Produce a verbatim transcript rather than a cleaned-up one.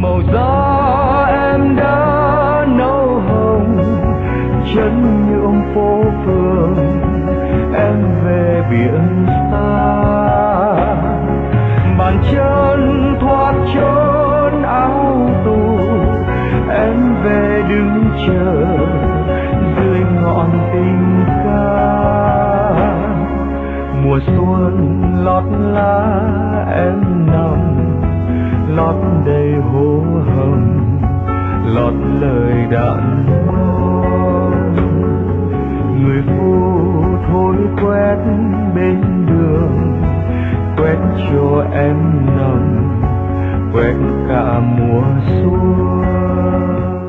màu gió em đã nấu hồng, chân nhuộm phố phường em về biển xa. Bàn chân thoát chốn áo tù, em về đứng chờ dưới ngọn tình ca. Mùa xuân lót lá em nằm, lót đầy hố hầm, lót lời đạn